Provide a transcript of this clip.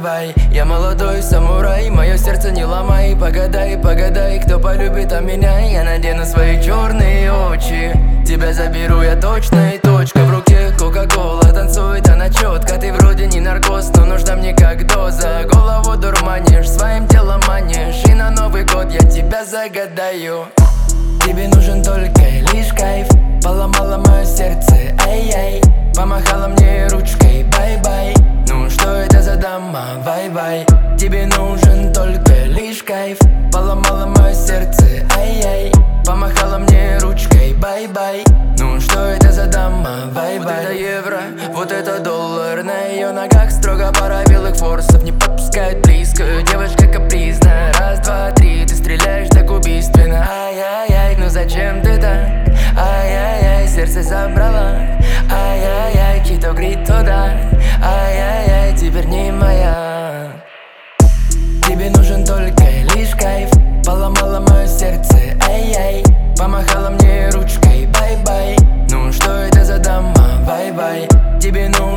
бай-бай. Я молодой самурай, мое сердце не ломай. Погадай, погадай, кто полюбит меня. Я надену свои черные очи, тебя заберу я точно, и точка. В руке кока-кола, танцует она четко. Ты вроде не наркоз, но нужна мне как доза. Голову дурманишь, своим телом манишь, и на Новый год я тебя загадаю. Тебе нужен только лишь кайф. Поломала мое сердце, ай-яй. Помахала мне ручкой, бай-бай. Ну что это за дама, бай-бай. Тебе нужен только лишь кайф. Поломала мое сердце, ай-яй. Помахала мне ручкой, бай-бай. Ну что это за дама, бай-бай. Вот это евро, вот это доллар. На ее ногах строго пара белых форсов. Не подпускают близко, девушка капризна. Раз, два, три, ты стреляешь так убийственно. Ай-яй-яй, ну зачем ты так? Ай-яй-яй, сердце забрала. Ай-яй-яй, чьи-то грит туда. Ай-яй-яй, теперь не моя. Тебе нужен только лишь кайф. Поломала мое сердце, ай-яй. Помахала мне ручкой, бай-бай. Ну что это за дама, бай-бай. Тебе нужен